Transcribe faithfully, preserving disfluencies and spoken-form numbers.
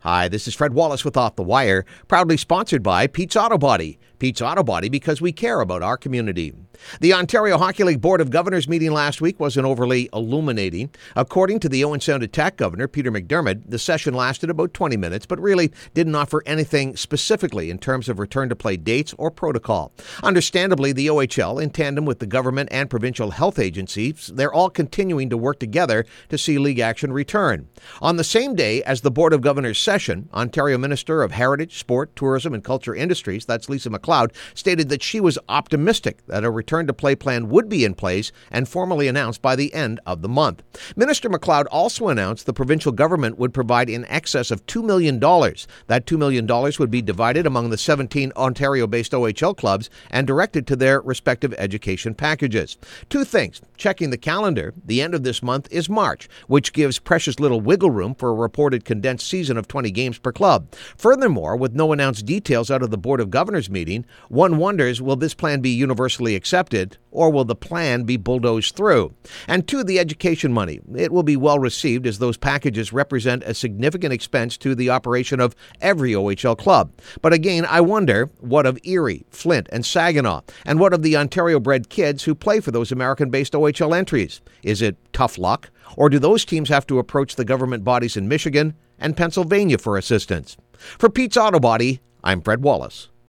Hi, this is Fred Wallace with Off the Wire, proudly sponsored by Pete's Auto Body. Pete's Auto Body because we care about our community. The Ontario Hockey League Board of Governors meeting last week wasn't overly illuminating. According to the Owen Sound Attack Governor, Peter McDermott, the session lasted about twenty minutes, but really didn't offer anything specifically in terms of return-to-play dates or protocol. Understandably, the O H L, in tandem with the government and provincial health agencies, they're all continuing to work together to see league action return. On the same day as the Board of Governors session, Ontario Minister of Heritage, Sport, Tourism and Culture Industries, that's Lisa MacLeod, stated that she was optimistic that a return-to-play plan would be in place and formally announced by the end of the month. Minister MacLeod also announced the provincial government would provide in excess of two million dollars. That two million dollars would be divided among the seventeen Ontario-based O H L clubs and directed to their respective education packages. Two things. Checking the calendar, the end of this month is March, which gives precious little wiggle room for a reported condensed season of twenty games per club. Furthermore, with no announced details out of the Board of Governors meeting, one wonders, will this plan be universally accepted, or will the plan be bulldozed through? And two, the education money. It will be well received as those packages represent a significant expense to the operation of every O H L club. But again, I wonder, what of Erie, Flint, and Saginaw? And what of the Ontario-bred kids who play for those American-based O H L entries? Is it tough luck? Or do those teams have to approach the government bodies in Michigan and Pennsylvania for assistance? For Pete's Auto Body, I'm Fred Wallace.